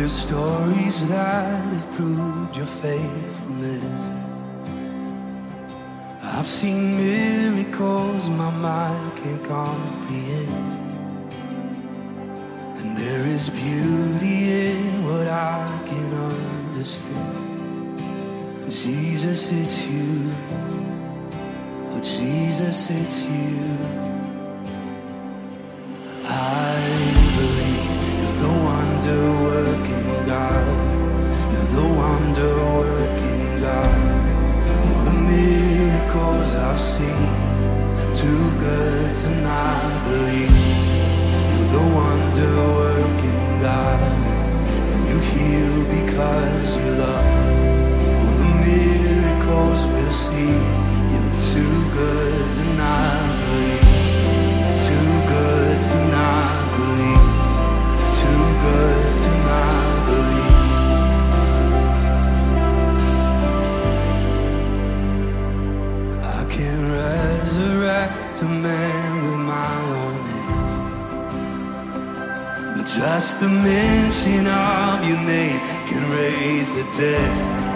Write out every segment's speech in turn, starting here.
stories that have proved your faithfulness. I've seen miracles my mind can't comprehend, and there is beauty in what I can understand. Jesus, it's you. Oh, Jesus, it's you. I believe you're the wonder-working God. You're the wonder-working God. All the miracles I've seen, too good to not believe. You're the wonder-working God, and you heal because you love. All the miracles we'll see, you're too good to not believe. Too good to not believe. Too good to not believe. I can resurrect a man with my own hands, but just the mention of your name can raise the dead.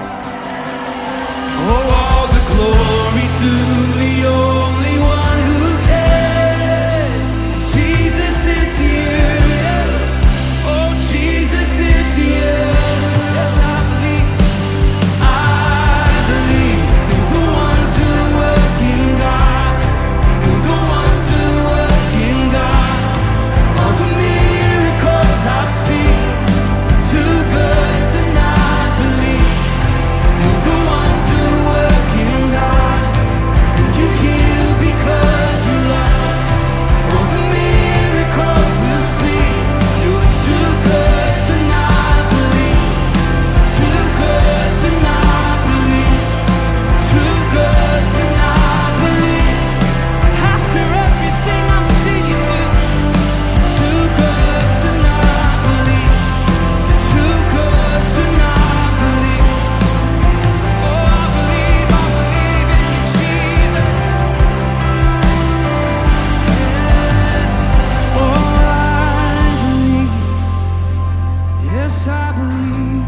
Oh, all the glory to the only one who can. Jesus, it's you. Oh, Jesus, it's you. Yes, I believe. I believe you're the wonder-working God. You're the wonder-working God. All the miracles I've seen, too good to not believe. You're the wonder-working God, and you heal because you love. All the miracles we'll see, you're too good to not believe. Too good to not believe. Too good to not believe. After everything I've seen you do, too good to not believe. Too good to not believe. Oh, I believe in you, Jesus. Yeah. Oh, I believe. Yes, I believe.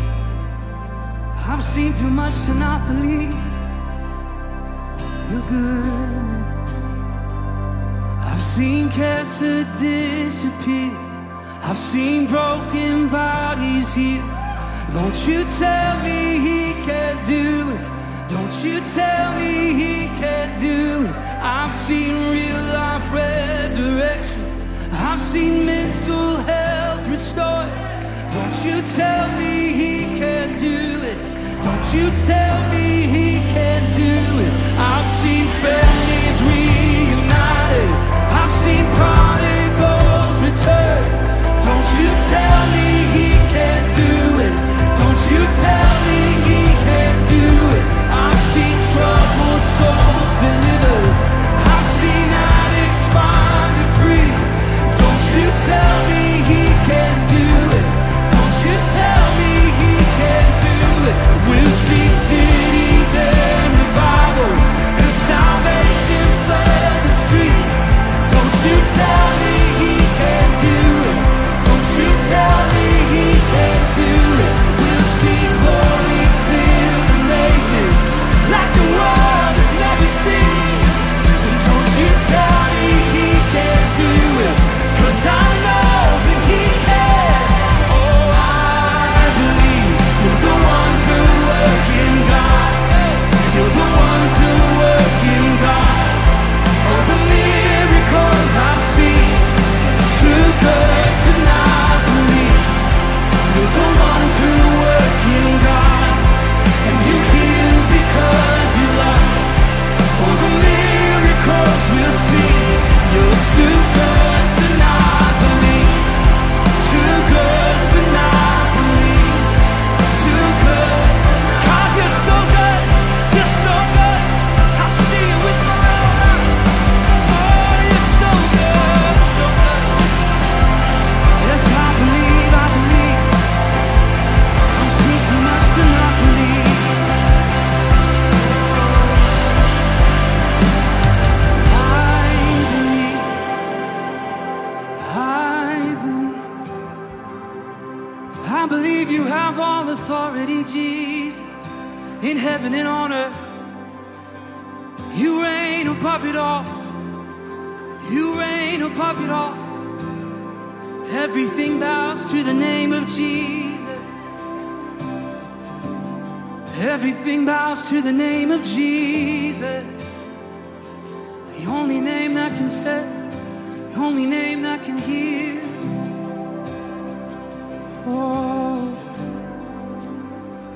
I've seen too much to not believe. You're good. I've seen cancer disappear. I've seen broken bodies healed. Don't you tell me he can't do it. Don't you tell me he can't do it. I've seen real life resurrection. I've seen mental health restored. Don't you tell me he can't do it. Don't you tell me he can't do it. I've seen families reunited. I've seen prodigals return. Don't you tell me he can't do it. Don't you tell me he can't do it. I've seen troubled souls delivered. I've seen addicts finally free. Don't you tell me he can't do it. Don't you tell me he can't do it. We'll see cities and revival and salvation. I believe you have all authority, Jesus, in heaven and on earth. You reign above it all. You reign above it all. Everything bows to the name of Jesus. Everything bows to the name of Jesus. The only name that can save, the only name that can heal. Oh.